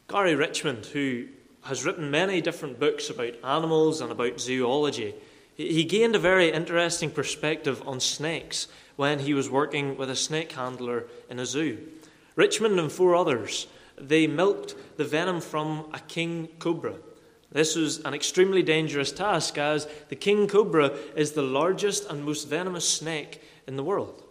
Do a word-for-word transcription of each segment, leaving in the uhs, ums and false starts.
Gary Richmond, who has written many different books about animals and about zoology, he gained a very interesting perspective on snakes when he was working with a snake handler in a zoo. Richmond and four others, they milked the venom from a king cobra. This was an extremely dangerous task, as the king cobra is the largest and most venomous snake in the world.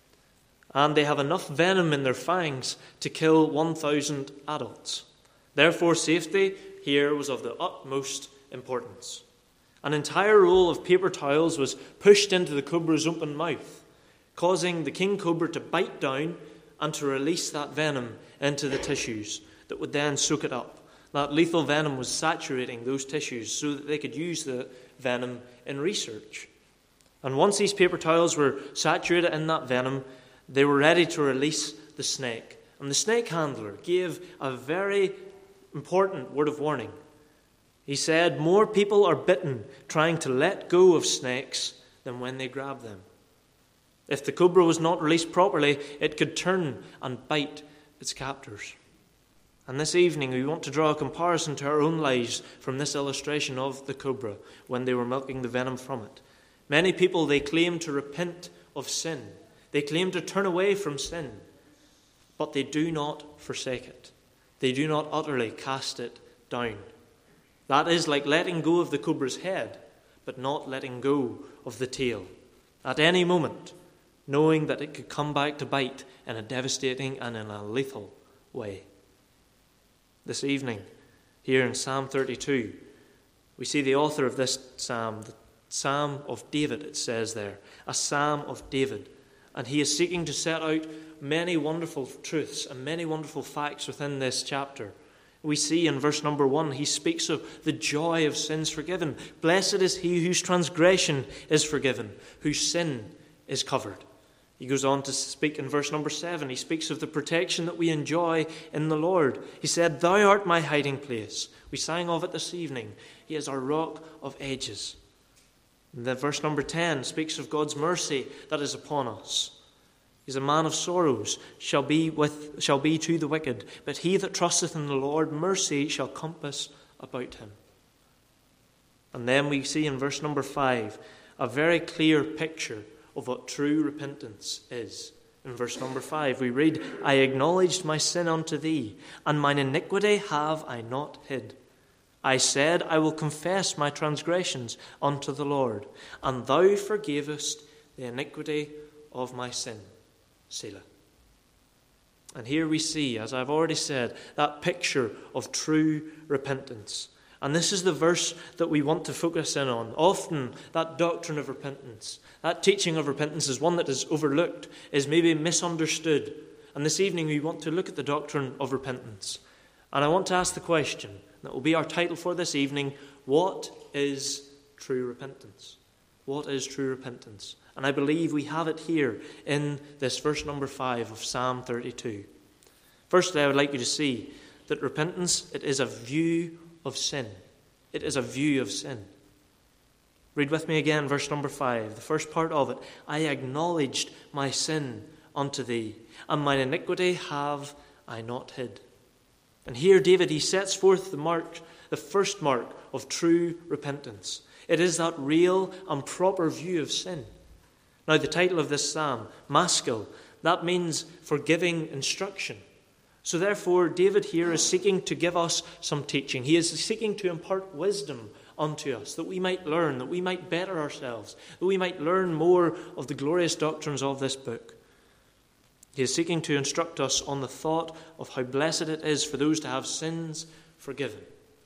And they have enough venom in their fangs to kill one thousand adults. Therefore, safety here was of the utmost importance. An entire roll of paper towels was pushed into the cobra's open mouth, causing the king cobra to bite down and to release that venom into the tissues that would then soak it up. That lethal venom was saturating those tissues so that they could use the venom in research. And once these paper towels were saturated in that venom, they were ready to release the snake. And the snake handler gave a very important word of warning. He said, more people are bitten trying to let go of snakes than when they grab them. If the cobra was not released properly, it could turn and bite its captors. And this evening, we want to draw a comparison to our own lives from this illustration of the cobra when they were milking the venom from it. Many people, they claim to repent of sin. They claim to turn away from sin, but they do not forsake it. They do not utterly cast it down. That is like letting go of the cobra's head, but not letting go of the tail. At any moment, knowing that it could come back to bite in a devastating and in a lethal way. This evening, here in Psalm thirty-two, we see the author of this psalm, the Psalm of David, it says there, a Psalm of David. And he is seeking to set out many wonderful truths and many wonderful facts within this chapter. We see in verse number one, he speaks of the joy of sins forgiven. Blessed is he whose transgression is forgiven, whose sin is covered. He goes on to speak in verse number seven. He speaks of the protection that we enjoy in the Lord. He said, Thou art my hiding place. We sang of it this evening. He is our rock of ages. And then verse number ten speaks of God's mercy that is upon us. He's a man of sorrows, shall be with shall be to the wicked, but he that trusteth in the Lord, mercy shall compass about him. And then we see in verse number five a very clear picture of what true repentance is. In verse number five we read, I acknowledged my sin unto thee, and mine iniquity have I not hid. I said, I will confess my transgressions unto the Lord, and thou forgavest the iniquity of my sin. Selah. And here we see, as I've already said, that picture of true repentance. And this is the verse that we want to focus in on. Often that doctrine of repentance, that teaching of repentance is one that is overlooked, is maybe misunderstood. And this evening we want to look at the doctrine of repentance. And I want to ask the question, that will be our title for this evening, what is true repentance? What is true repentance? And I believe we have it here in this verse number five of Psalm thirty-two. Firstly, I would like you to see that repentance, it is a view of sin. It is a view of sin. Read with me again verse number five, the first part of it. I acknowledged my sin unto thee, and mine iniquity have I not hid. And here David, he sets forth the mark, the first mark of true repentance. It is that real and proper view of sin. Now, the title of this psalm, Maskil, that means forgiving instruction. So therefore, David here is seeking to give us some teaching. He is seeking to impart wisdom unto us, that we might learn, that we might better ourselves, that we might learn more of the glorious doctrines of this book. He is seeking to instruct us on the thought of how blessed it is for those to have sins forgiven.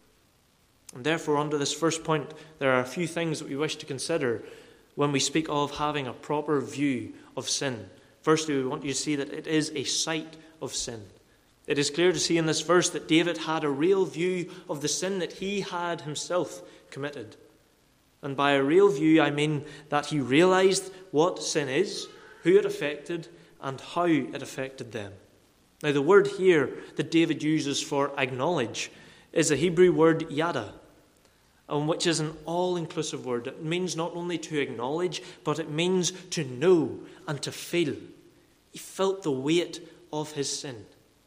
And therefore, under this first point, there are a few things that we wish to consider when we speak of having a proper view of sin. Firstly, we want you to see that it is a sight of sin. It is clear to see in this verse that David had a real view of the sin that he had himself committed. And by a real view, I mean that he realized what sin is, who it affected, and how it affected them. Now, the word here that David uses for acknowledge is a Hebrew word yada, and which is an all-inclusive word. It means not only to acknowledge, but it means to know and to feel. He felt the weight of his sin.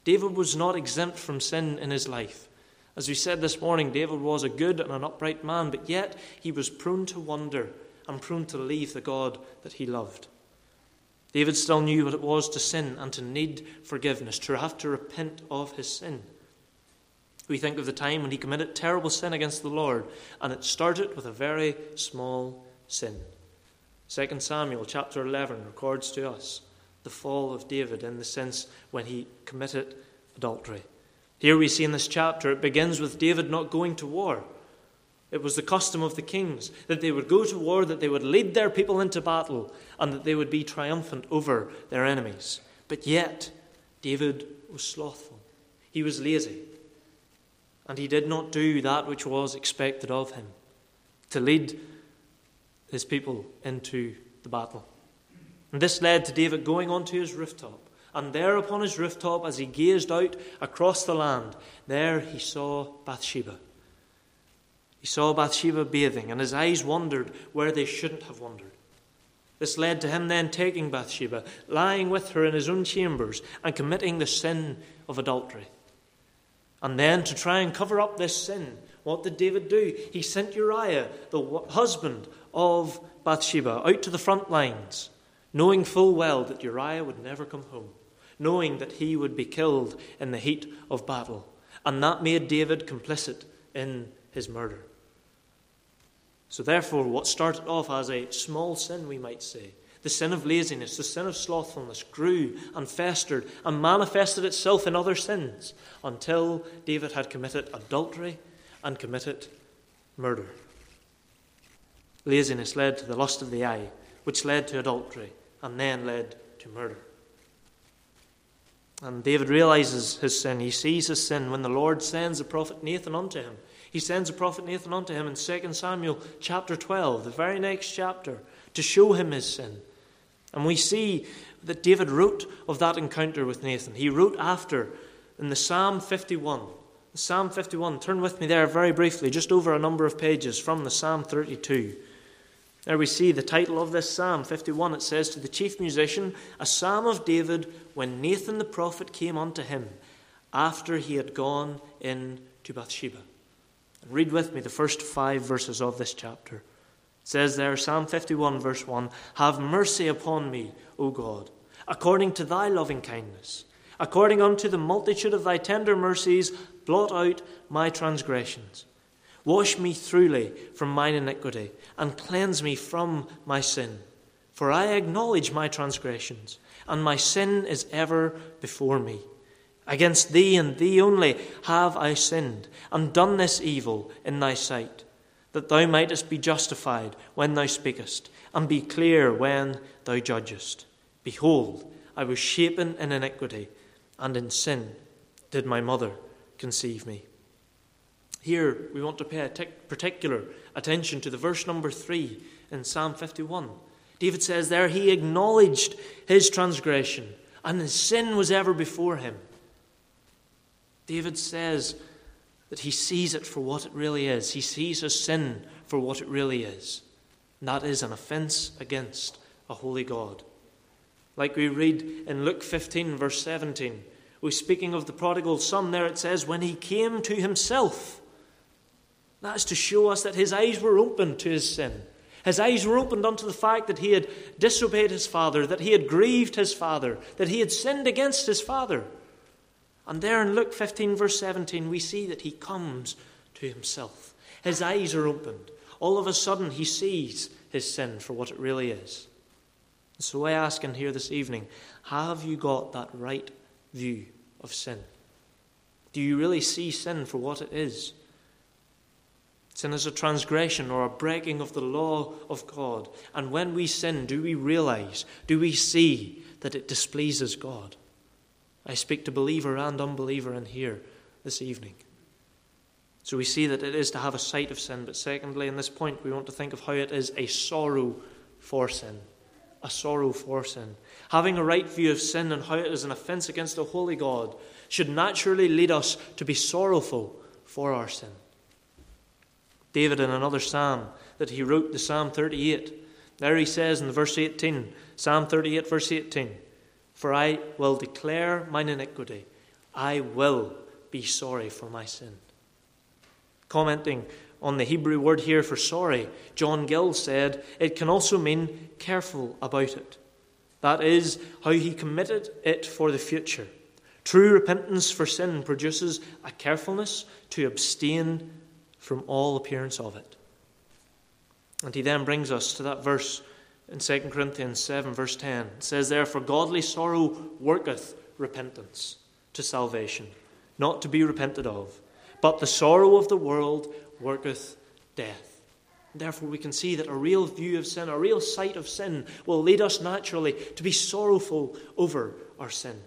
David was not exempt from sin in his life. As we said this morning, David was a good and an upright man, but yet he was prone to wander and prone to leave the God that he loved. David still knew what it was to sin and to need forgiveness, to have to repent of his sin. We think of the time when he committed terrible sin against the Lord, and it started with a very small sin. Second Samuel chapter eleven records to us the fall of David in the sense when he committed adultery. Here we see in this chapter, it begins with David not going to war. It was the custom of the kings that they would go to war, that they would lead their people into battle, and that they would be triumphant over their enemies. But yet, David was slothful. He was lazy. And he did not do that which was expected of him, to lead his people into the battle. And this led to David going onto his rooftop. And there upon his rooftop, as he gazed out across the land, there he saw Bathsheba. He saw Bathsheba bathing, and his eyes wandered where they shouldn't have wandered. This led to him then taking Bathsheba, lying with her in his own chambers, and committing the sin of adultery. And then, to try and cover up this sin, what did David do? He sent Uriah, the husband of Bathsheba, out to the front lines, knowing full well that Uriah would never come home, knowing that he would be killed in the heat of battle. And that made David complicit in his murder. So therefore, what started off as a small sin, we might say, the sin of laziness, the sin of slothfulness, grew and festered and manifested itself in other sins until David had committed adultery and committed murder. Laziness led to the lust of the eye, which led to adultery and then led to murder. And David realizes his sin. He sees his sin when the Lord sends the prophet Nathan unto him. He sends the prophet Nathan unto him in Second Samuel chapter twelve, the very next chapter, to show him his sin. And we see that David wrote of that encounter with Nathan. He wrote after in the Psalm fifty-one. The Psalm fifty-one, turn with me there very briefly, just over a number of pages from the Psalm thirty-two. There we see the title of this Psalm fifty-one. It says, to the chief musician, a psalm of David when Nathan the prophet came unto him after he had gone in to Bathsheba. And read with me the first five verses of this chapter. It says there, Psalm fifty-one verse one, have mercy upon me, O God, according to thy loving kindness. According unto the multitude of thy tender mercies, blot out my transgressions. Wash me thoroughly from mine iniquity, and cleanse me from my sin. For I acknowledge my transgressions, and my sin is ever before me. Against thee and thee only have I sinned, and done this evil in thy sight, that thou mightest be justified when thou speakest, and be clear when thou judgest. Behold, I was shapen in iniquity, and in sin did my mother conceive me. Here we want to pay particular attention to the verse number three in Psalm fifty-one. David says there he acknowledged his transgression, and his sin was ever before him. David says that he sees it for what it really is. He sees his sin for what it really is. And that is an offense against a holy God. Like we read in Luke fifteen verse seventeen, we're speaking of the prodigal son there, it says, when he came to himself. That is to show us that his eyes were opened to his sin. His eyes were opened unto the fact that he had disobeyed his father, that he had grieved his father, that he had sinned against his father. And there in Luke fifteen verse seventeen, we see that he comes to himself. His eyes are opened. All of a sudden he sees his sin for what it really is. So I ask in here this evening, have you got that right view of sin? Do you really see sin for what it is? Sin is a transgression or a breaking of the law of God. And when we sin, do we realize, do we see that it displeases God? I speak to believer and unbeliever in here this evening. So we see that it is to have a sight of sin. But secondly, in this point, we want to think of how it is a sorrow for sin. A sorrow for sin. Having a right view of sin and how it is an offense against a holy God should naturally lead us to be sorrowful for our sin. David, in another psalm that he wrote, the Psalm thirty-eight, there he says in verse eighteen, Psalm thirty-eight verse eighteen, for I will declare mine iniquity, I will be sorry for my sin. Commenting on the Hebrew word here for sorry, John Gill said, it can also mean careful about it. That is how he committed it for the future. True repentance for sin produces a carefulness to abstain from all appearance of it. And he then brings us to that verse in Second Corinthians seven, verse ten. It says, therefore godly sorrow worketh repentance to salvation, not to be repented of. But the sorrow of the world worketh death. Therefore we can see that a real view of sin, a real sight of sin, will lead us naturally to be sorrowful over our sin.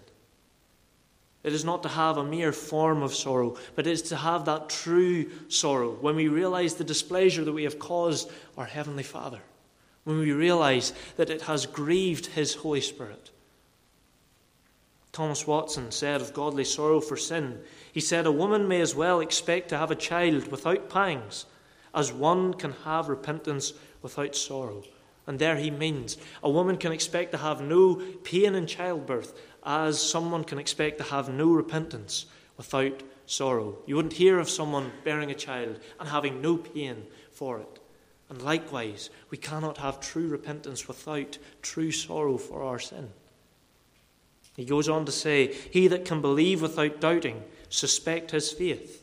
It is not to have a mere form of sorrow, but it is to have that true sorrow when we realize the displeasure that we have caused our Heavenly Father, when we realize that it has grieved His Holy Spirit. Thomas Watson said of godly sorrow for sin, he said, a woman may as well expect to have a child without pangs as one can have repentance without sorrow. And there he means a woman can expect to have no pain in childbirth as someone can expect to have no repentance without sorrow. You wouldn't hear of someone bearing a child and having no pain for it. And likewise, we cannot have true repentance without true sorrow for our sin. He goes on to say, he that can believe without doubting, suspect his faith.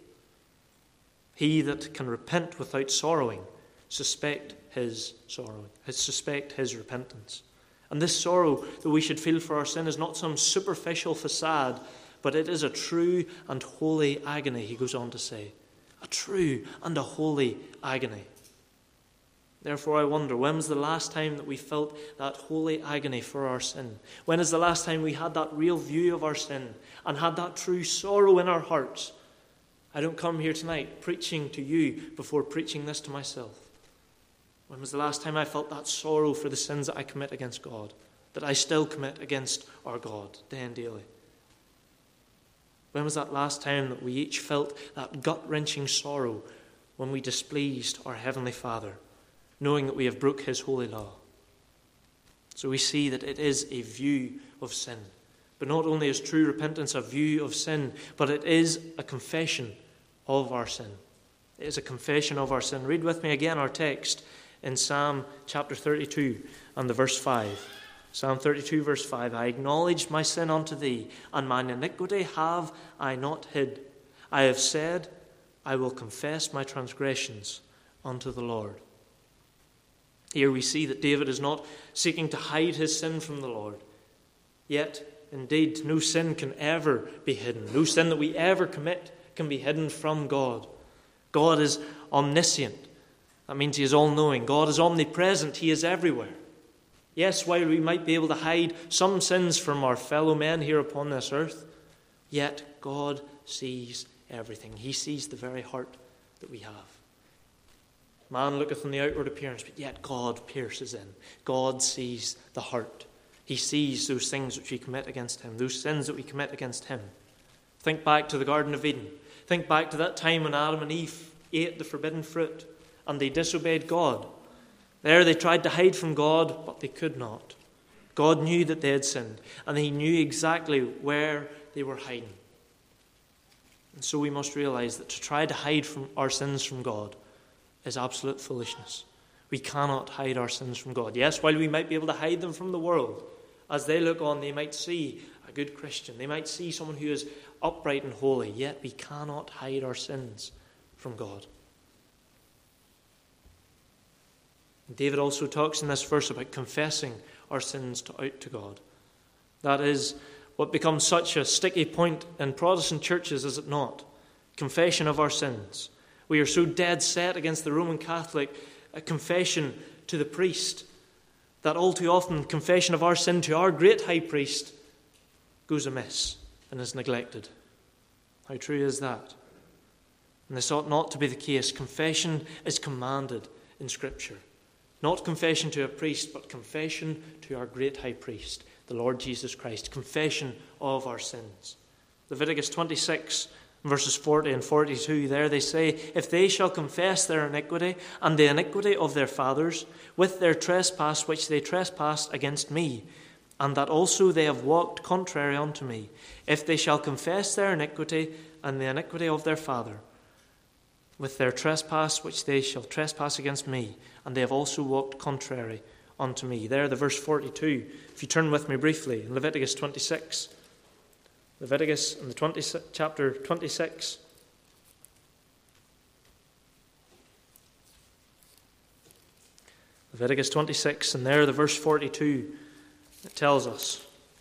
He that can repent without sorrowing, suspect his sorrow, suspect his repentance. And this sorrow that we should feel for our sin is not some superficial facade, but it is a true and holy agony, he goes on to say. A true and a holy agony. Therefore I wonder, when was the last time that we felt that holy agony for our sin? When is the last time we had that real view of our sin and had that true sorrow in our hearts? I don't come here tonight preaching to you before preaching this to myself. When was the last time I felt that sorrow for the sins that I commit against God, that I still commit against our God day and daily? When was that last time that we each felt that gut-wrenching sorrow when we displeased our Heavenly Father, knowing that we have broke His holy law? So we see that it is a view of sin. But not only is true repentance a view of sin, but it is a confession of our sin. It is a confession of our sin. Read with me again our text in Psalm chapter thirty-two and the verse five. Psalm thirty-two verse five. I acknowledged my sin unto thee, and mine iniquity have I not hid. I have said, I will confess my transgressions unto the Lord. Here we see that David is not seeking to hide his sin from the Lord. Yet, indeed, no sin can ever be hidden. No sin that we ever commit can be hidden from God. God is omniscient. That means He is all-knowing. God is omnipresent. He is everywhere. Yes, while we might be able to hide some sins from our fellow men here upon this earth, yet God sees everything. He sees the very heart that we have. Man looketh on the outward appearance, but yet God pierces in. God sees the heart. He sees those things which we commit against Him, those sins that we commit against Him. Think back to the Garden of Eden. Think back to that time when Adam and Eve ate the forbidden fruit and they disobeyed God. There they tried to hide from God, but they could not. God knew that they had sinned, and He knew exactly where they were hiding. And so we must realize that to try to hide from our sins from God is absolute foolishness. We cannot hide our sins from God. Yes, while we might be able to hide them from the world, as they look on, they might see a good Christian. They might see someone who is upright and holy, yet we cannot hide our sins from God. David also talks in this verse about confessing our sins to, out to God. That is what becomes such a sticky point in Protestant churches, is it not? Confession of our sins. We are so dead set against the Roman Catholic a confession to the priest that all too often confession of our sin to our great high priest goes amiss and is neglected. How true is that? And this ought not to be the case. Confession is commanded in Scripture. Not confession to a priest, but confession to our great high priest, the Lord Jesus Christ. Confession of our sins. Leviticus twenty-six, verses forty and forty-two, there they say, if they shall confess their iniquity and the iniquity of their fathers with their trespass which they trespassed against me, and that also they have walked contrary unto me, if they shall confess their iniquity and the iniquity of their father, with their trespass which they shall trespass against me, and they have also walked contrary unto me. There, the verse forty-two. If you turn with me briefly, in Leviticus twenty-six. Leviticus in the twentieth chapter twenty-six. Leviticus twenty-six, and there the verse forty-two, it tells us,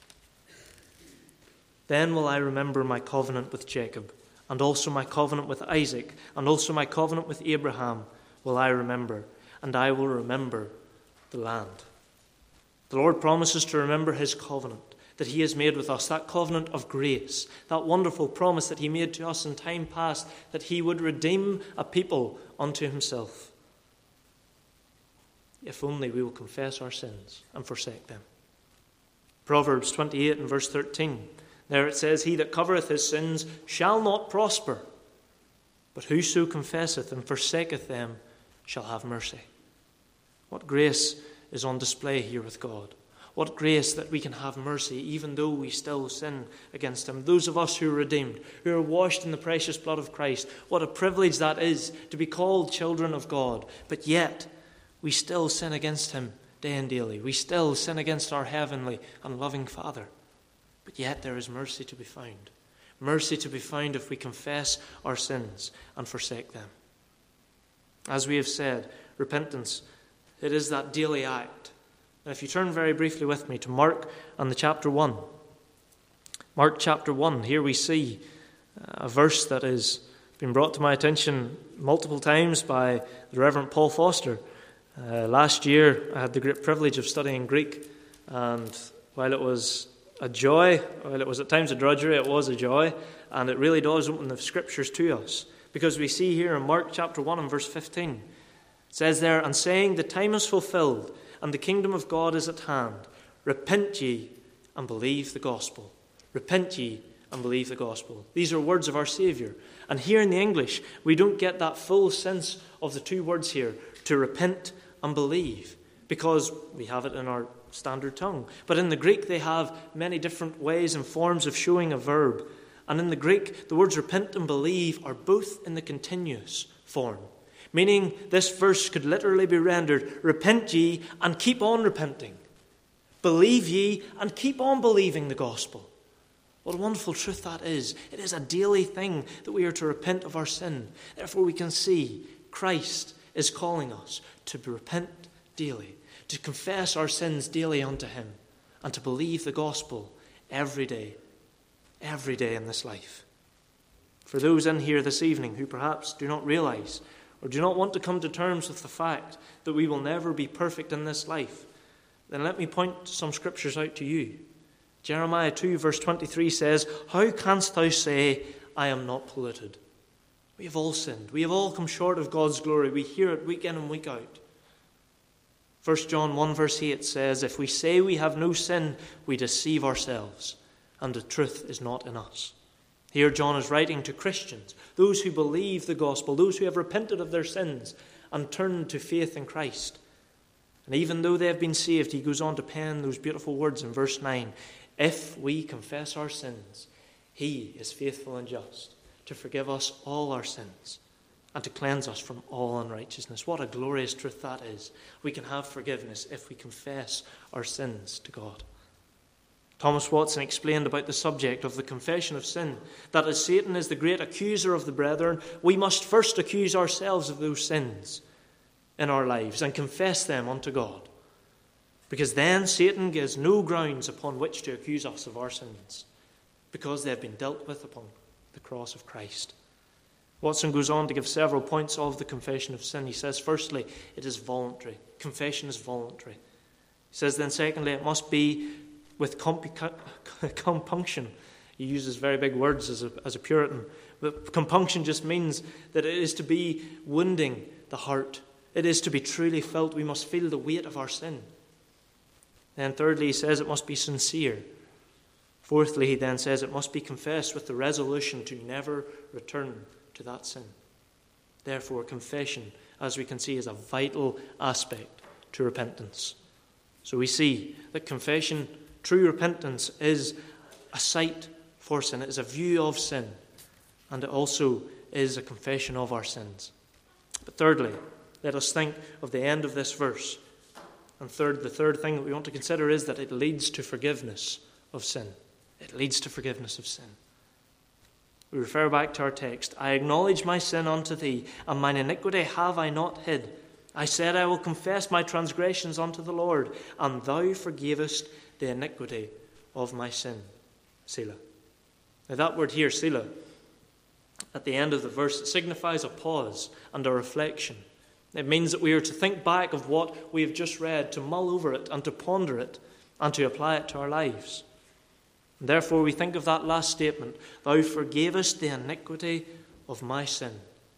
Then will I remember my covenant with Jacob, and also my covenant with Isaac, and also my covenant with Abraham will I remember, and I will remember the land. The Lord promises to remember his covenant that he has made with us, that covenant of grace, that wonderful promise that he made to us in time past, that he would redeem a people unto himself, if only we will confess our sins and forsake them. Proverbs twenty-eight and verse thirteen, there it says, He that covereth his sins shall not prosper, but whoso confesseth and forsaketh them shall have mercy. What grace is on display here with God. What grace that we can have mercy even though we still sin against him. Those of us who are redeemed, who are washed in the precious blood of Christ, what a privilege that is to be called children of God. But yet, we still sin against him day and daily. We still sin against our heavenly and loving Father. But yet there is mercy to be found. Mercy to be found if we confess our sins and forsake them. As we have said, repentance, it is that daily act. Now, if you turn very briefly with me to Mark and the chapter one. Mark chapter one, here we see a verse that has been brought to my attention multiple times by the Reverend Paul Foster. Uh, last year, I had the great privilege of studying Greek, and while it was a joy, while it was at times a drudgery, it was a joy, and it really does open the Scriptures to us, because we see here in Mark chapter one and verse fifteen, it says there, And saying, The time is fulfilled, and the kingdom of God is at hand. Repent ye and believe the gospel. Repent ye and believe the gospel. These are words of our Saviour. And here in the English, we don't get that full sense of the two words here, to repent and believe, because we have it in our standard tongue. But in the Greek, they have many different ways and forms of showing a verb. And in the Greek, the words repent and believe are both in the continuous form. Meaning, this verse could literally be rendered, repent ye and keep on repenting. Believe ye and keep on believing the gospel. What a wonderful truth that is. It is a daily thing that we are to repent of our sin. Therefore, we can see Christ is calling us to repent daily, to confess our sins daily unto him, and to believe the gospel every day, every day in this life. For those in here this evening who perhaps do not realize or do not want to come to terms with the fact that we will never be perfect in this life, then let me point some scriptures out to you. Jeremiah two verse twenty-three says, How canst thou say, I am not polluted? We have all sinned. We have all come short of God's glory. We hear it week in and week out. First John one verse eight says, If we say we have no sin, we deceive ourselves, and the truth is not in us. Here John is writing to Christians, those who believe the gospel, those who have repented of their sins and turned to faith in Christ. And even though they have been saved, he goes on to pen those beautiful words in verse nine. If we confess our sins, he is faithful and just to forgive us all our sins and to cleanse us from all unrighteousness. What a glorious truth that is. We can have forgiveness if we confess our sins to God. Thomas Watson explained about the subject of the confession of sin, that as Satan is the great accuser of the brethren, we must first accuse ourselves of those sins in our lives and confess them unto God. Because then Satan gives no grounds upon which to accuse us of our sins, because they have been dealt with upon the cross of Christ. Watson goes on to give several points of the confession of sin. He says, firstly, it is voluntary. Confession is voluntary. He says then, secondly, it must be with compunction. He uses very big words as a, as a Puritan. But compunction just means that it is to be wounding the heart. It is to be truly felt. We must feel the weight of our sin. Then thirdly, he says it must be sincere. Fourthly, he then says it must be confessed with the resolution to never return to that sin. Therefore, confession, as we can see, is a vital aspect to repentance. So we see that confession True repentance is a sight for sin. It is a view of sin. And it also is a confession of our sins. But thirdly, let us think of the end of this verse. And third, the third thing that we want to consider is that it leads to forgiveness of sin. It leads to forgiveness of sin. We refer back to our text. I acknowledge my sin unto thee, and mine iniquity have I not hid. I said, I will confess my transgressions unto the Lord, and thou forgavest the iniquity of my sin. Selah. Now that word here, Selah, at the end of the verse, it signifies a pause and a reflection. It means that we are to think back of what we have just read, to mull over it and to ponder it and to apply it to our lives. And therefore we think of that last statement, thou forgavest the iniquity of my sin.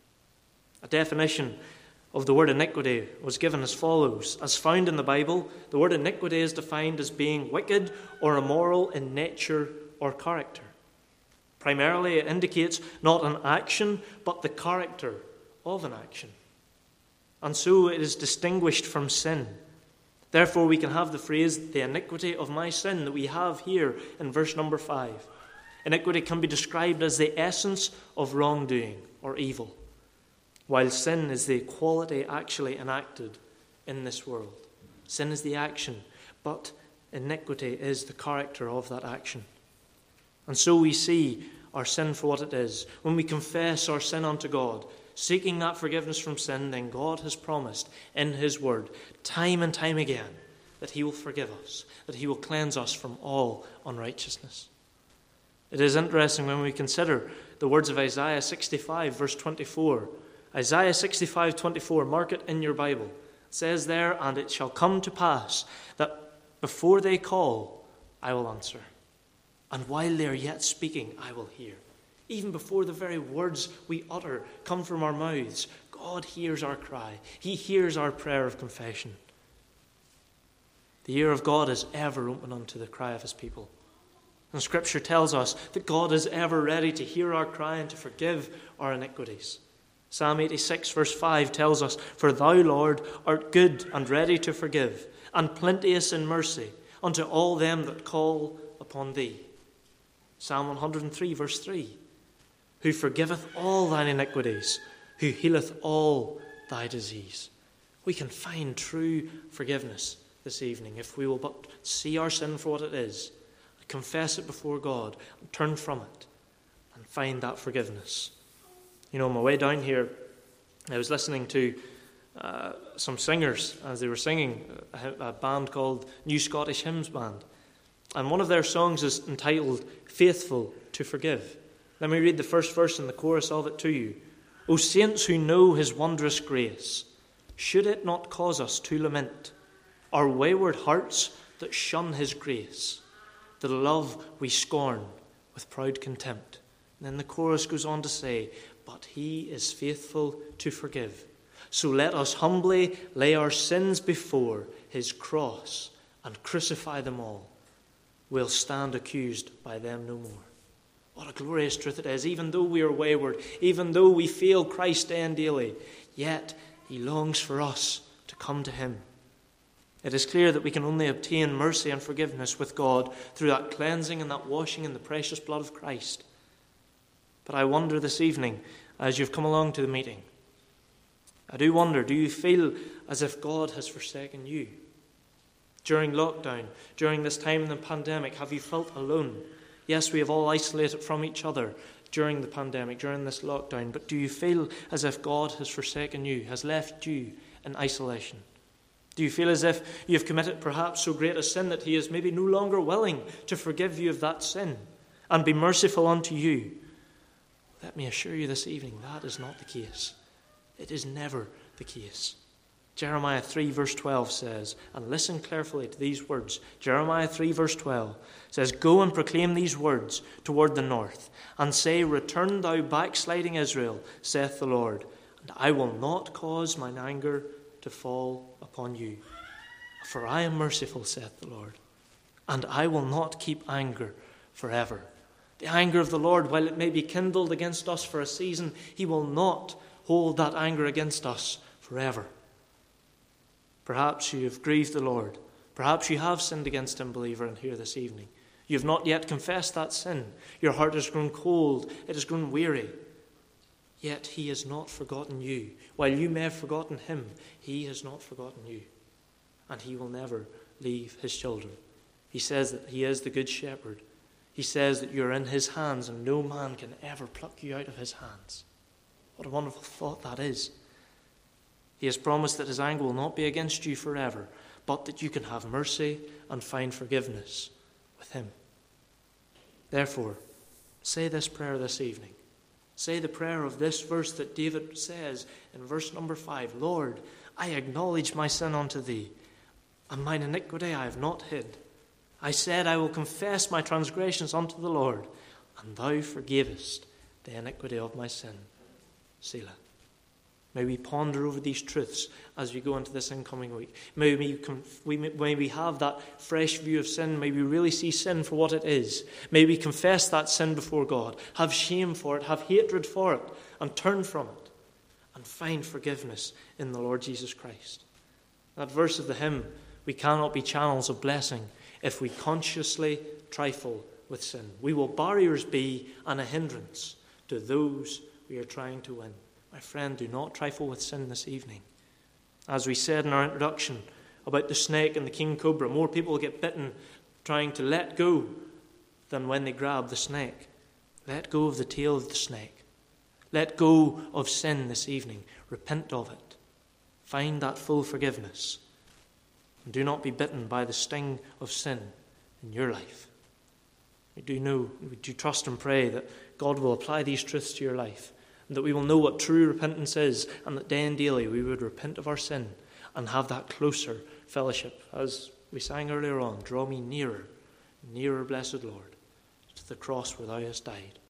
A definition of the word iniquity was given as follows. As found in the Bible, the word iniquity is defined as being wicked or immoral in nature or character. Primarily, it indicates not an action, but the character of an action. And so it is distinguished from sin. Therefore, we can have the phrase, the iniquity of my sin, that we have here in verse number five. Iniquity can be described as the essence of wrongdoing or evil, while sin is the quality actually enacted in this world. Sin is the action, but iniquity is the character of that action. And so we see our sin for what it is. When we confess our sin unto God, seeking that forgiveness from sin, then God has promised in his word, time and time again, that he will forgive us, that he will cleanse us from all unrighteousness. It is interesting when we consider the words of Isaiah sixty-five, verse twenty-four. Isaiah sixty-five, twenty-four, mark it in your Bible. It says there, and it shall come to pass that before they call, I will answer. And while they are yet speaking, I will hear. Even before the very words we utter come from our mouths, God hears our cry. He hears our prayer of confession. The ear of God is ever open unto the cry of his people. And Scripture tells us that God is ever ready to hear our cry and to forgive our iniquities. Psalm eighty-six, verse five tells us, for thou, Lord, art good and ready to forgive, and plenteous in mercy unto all them that call upon thee. Psalm one hundred three, verse three, who forgiveth all thine iniquities, who healeth all thy disease. We can find true forgiveness this evening if we will but see our sin for what it is, confess it before God, and turn from it, and find that forgiveness. You know, on my way down here, I was listening to uh, some singers as they were singing, a, a band called New Scottish Hymns Band. And one of their songs is entitled, Faithful to Forgive. Let me read the first verse and the chorus of it to you. O saints who know his wondrous grace, should it not cause us to lament our wayward hearts that shun his grace, the love we scorn with proud contempt? And then the chorus goes on to say, but he is faithful to forgive. So let us humbly lay our sins before his cross and crucify them all. We'll stand accused by them no more. What a glorious truth it is. Even though we are wayward, even though we fail Christ day and daily, yet he longs for us to come to him. It is clear that we can only obtain mercy and forgiveness with God through that cleansing and that washing in the precious blood of Christ. But I wonder this evening, as you've come along to the meeting, I do wonder, do you feel as if God has forsaken you? During lockdown, during this time in the pandemic, have you felt alone? Yes, we have all isolated from each other during the pandemic, during this lockdown, but do you feel as if God has forsaken you, has left you in isolation? Do you feel as if you have committed perhaps so great a sin that he is maybe no longer willing to forgive you of that sin and be merciful unto you? Let me assure you this evening, that is not the case. It is never the case. Jeremiah three verse twelve says, and listen carefully to these words. Jeremiah three verse twelve says, go and proclaim these words toward the north, and say, return thou backsliding Israel, saith the Lord, and I will not cause mine anger to fall upon you. For I am merciful, saith the Lord, and I will not keep anger forever. The anger of the Lord, while it may be kindled against us for a season, he will not hold that anger against us forever. Perhaps you have grieved the Lord. Perhaps you have sinned against him, believer, and here this evening. You have not yet confessed that sin. Your heart has grown cold. It has grown weary. Yet he has not forgotten you. While you may have forgotten him, he has not forgotten you. And he will never leave his children. He says that he is the good shepherd. He says that you're in his hands and no man can ever pluck you out of his hands. What a wonderful thought that is. He has promised that his anger will not be against you forever, but that you can have mercy and find forgiveness with him. Therefore, say this prayer this evening. Say the prayer of this verse that David says in verse number five. Lord, I acknowledge my sin unto thee, and mine iniquity I have not hid. I said, I will confess my transgressions unto the Lord, and thou forgavest the iniquity of my sin. Selah. May we ponder over these truths as we go into this incoming week. May we, may we have that fresh view of sin. May we really see sin for what it is. May we confess that sin before God, have shame for it, have hatred for it, and turn from it, and find forgiveness in the Lord Jesus Christ. That verse of the hymn, we cannot be channels of blessing if we consciously trifle with sin. We will barriers be and a hindrance to those we are trying to win. My friend, do not trifle with sin this evening. As we said in our introduction about the snake and the king cobra, more people get bitten trying to let go than when they grab the snake. Let go of the tail of the snake. Let go of sin this evening. Repent of it. Find that full forgiveness. And do not be bitten by the sting of sin in your life. We do know, we do trust and pray that God will apply these truths to your life, and that we will know what true repentance is, and that day and daily we would repent of our sin and have that closer fellowship. As we sang earlier on, draw me nearer, nearer, blessed Lord, to the cross where thou hast died.